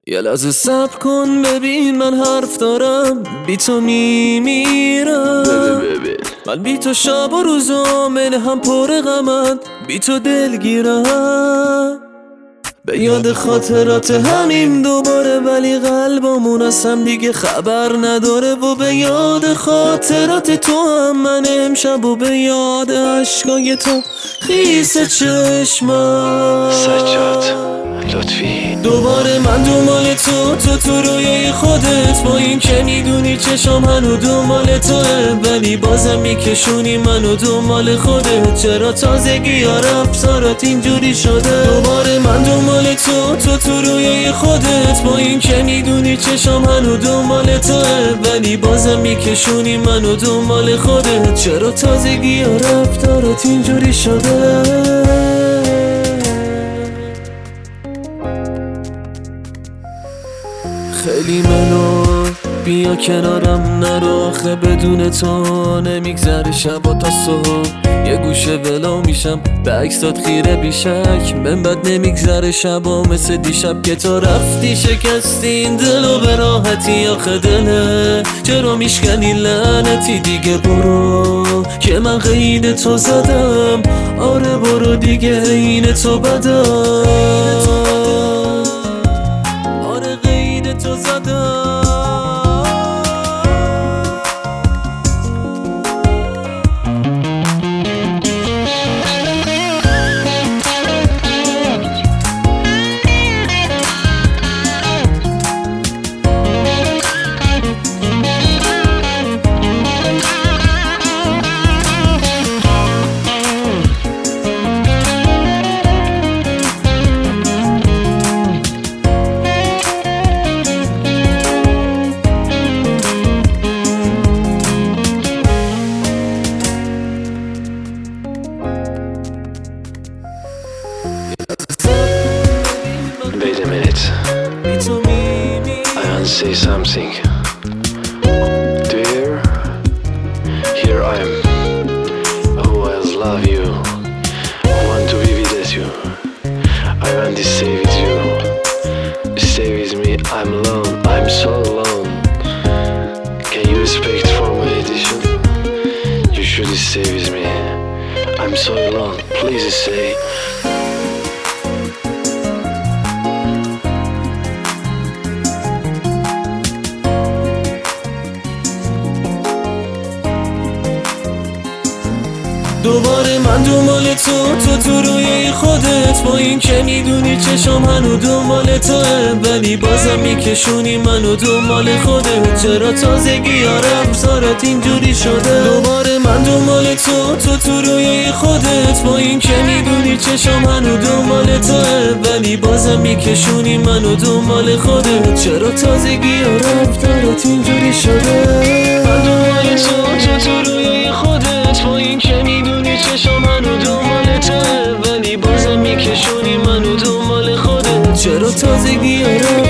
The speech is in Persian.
یه لحظه صبر کن ببین من حرف دارم، بی تو میمیرم. من بی تو شب و روزم هم پر غمت، بی تو دلگیرم. به یاد خاطرات همیم دوباره، ولی قلبمون از هم دیگه خبر نداره. و به یاد خاطرات تو هم من امشب، و به یاد عشقای تو خیس چشمم. سجاد لطفی دوباره من دنبال تو رویای خودت، با این که میدونی چشم هنو دنبال توه، ولی بازم میکشونی منو دنبال خودت. چرا تازگی ها رفتارات اینجوری شده؟ دوباره من دنبال تو رویای خودت، با این که میدونی چشم هنو دنبال توه، ولی بازم میکشونی منو دنبال خودت. چرا تازگی ها رفتارات اینجوری شده؟ خیلی منو بیا کنارم نرو، آخه بدون تو نمیگذره شبا تا صبح. یه گوشه ولو میشم به عکسات خیره بیشک، من بد نمیگذره شبا مثل دیشب که تو رفتی شکستی این دلو به راحتی. آخه دله چرا میشکنی لعنتی؟ دیگه برو که من قید تو زدم، آره برو دیگه این تو بدم، آره قید تو زدم. Wait a minute, I want to say something. Do you hear? Here I am. Oh, I love you. I want to be with you. I want to stay with you. Stay with me. I'm alone. I'm so alone. Can you respect for my edition? You should stay with me. I'm so alone. Please stay. دوباره من دنبال تو روی خودت، با این که میدونی چشم هنو دنبال توه، ولی بازم میکشونی منو دنبال خودت. چرا تازگی ها رفتارات اینجوری شده؟ دوباره من دنبال تو روی خودت، با این که میدونی چشم هنو دنبال توه، ولی بازم میکشونی منو دنبال خودت. چرا تازگی ها رفتارات اینجوری شده؟ من دنبال تو روی خودت، با این که میدونی چشم منو دنبال توه، ولی بازم میکشونی منو دنبال خودت. چرا تازگی ها